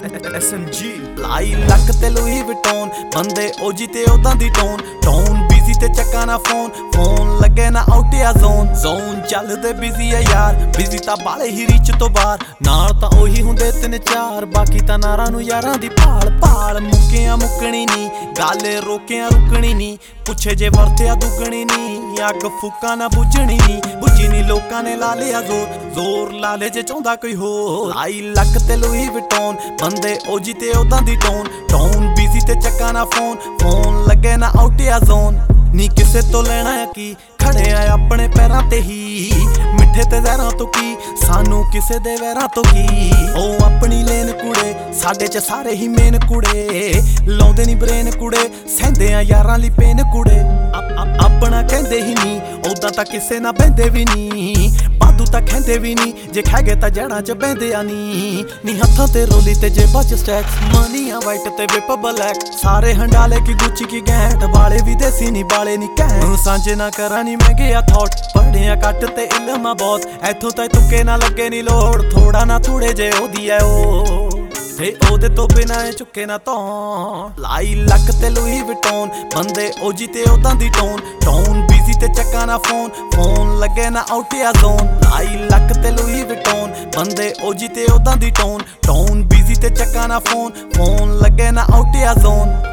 SMG लाई luck ते Louis Vuitton बंदे ओजी ते ओदां दी टोन बिजी ते चक्का ना फोन लगे ना आउट या जोन चलदे बिजी है यार बिजी तां बाले ही रीच तो बाहर नाल तां ओही हुंदे तिन चार बाकी तां नारां नूं यारां दी भाल मुक्कियां मुक्कणी नी गाले रोकियां रुकणी नी पुछे जे वरतिया दुगणी नी अग फूका ना बुझणी नी बुझी नी लोकां ने ला लिया जोर ला ले जे चाहुंदा कोई होर लाई लक ते लुई विटोन बंदे ओजी ते ओदां दी टोन बिजी ते चक्का ना फोन लगे ना आउट या जोन नी किसे तो लेना है की खड़े आ अपने पैरां ते ही मिठे ते जहरां तो की सानू किसे दे वैरां तो की ओ अपनी लेन कुड़े साडे च सारे ही मेन कुड़े लाउंदे नी ब्रेन कुड़े सहंदे आ यारां ली पेन कुड़े अपना कहंदे ही नी ओदां तां किसे ना बहंदे भी नी बादू तां खैंदे भी नी जे खै गए तां जड़ां च बहंदे आ नी हत्थां ते रोली ते जेबां च स्टैक्स मनियां वाइट ते विप ब्लैक सारे हंडाले की गुच्ची की गैंट वाले भी देसी नी बाले नी कैं सांझे ना करा नी मैं गया थॉट पढ़िया कट ते इल्म बहुत ऐथों तां तुके ना लगे नी लोड़ थोड़ा ना थोड़े जे ओदी ऐ ओ ते ओदे तो बिना चुके ना तो लाई लक ते लुई विटोन बंदे ओजी ते ओदां दी टोन बिजी ते चक्का ना फोन लगे ना आउट या जोन लाई लक ते लुई विटोन बंदे ओजी ते ओदां दी टोन बिजी ते चक्का ना फोन लगे ना आउट या जोन